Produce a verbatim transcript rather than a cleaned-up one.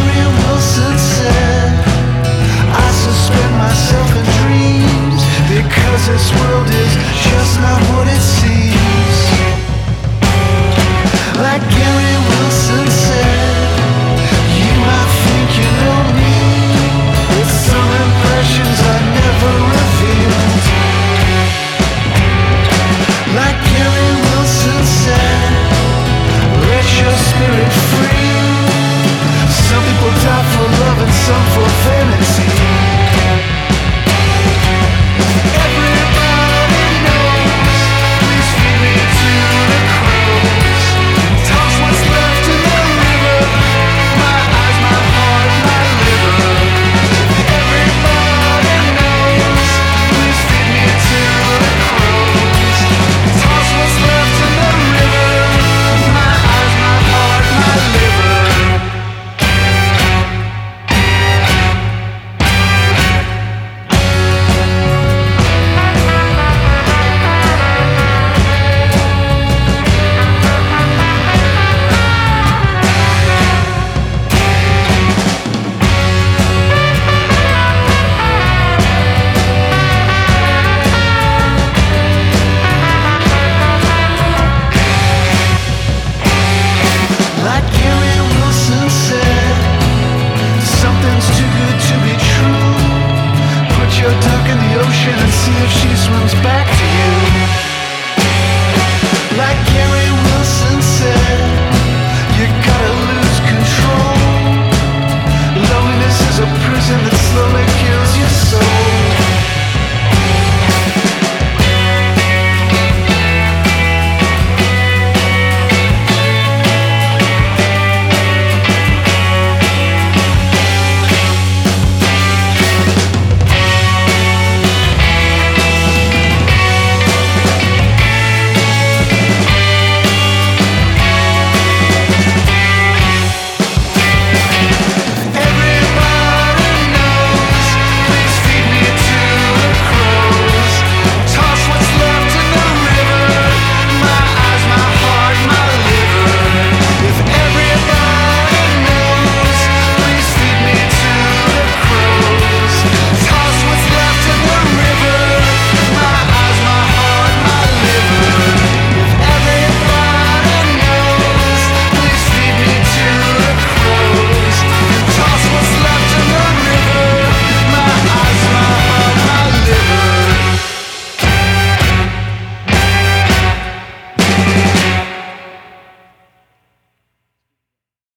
Gary Wilson said, I suspend myself in dreams, because this world is just not what it seems. Like Gary Wilson said, you might think you know me, with some impressions I never revealed. Like Gary Wilson said, let your spirit free. Some people die for love and some for fantasy. Everybody knows, please feed me to the crows, and toss what's left in the river, my eyes, my heart, my liver. Everybody knows, please feed me to the crows, toss what's left in the river, my eyes, my heart, my liver. Like Gary Wilson said, something's too good to be true. Put your duck in the ocean and see if she swims back to you. Like Gary Wilson said, you gotta lose control. Loneliness is a prison that slowly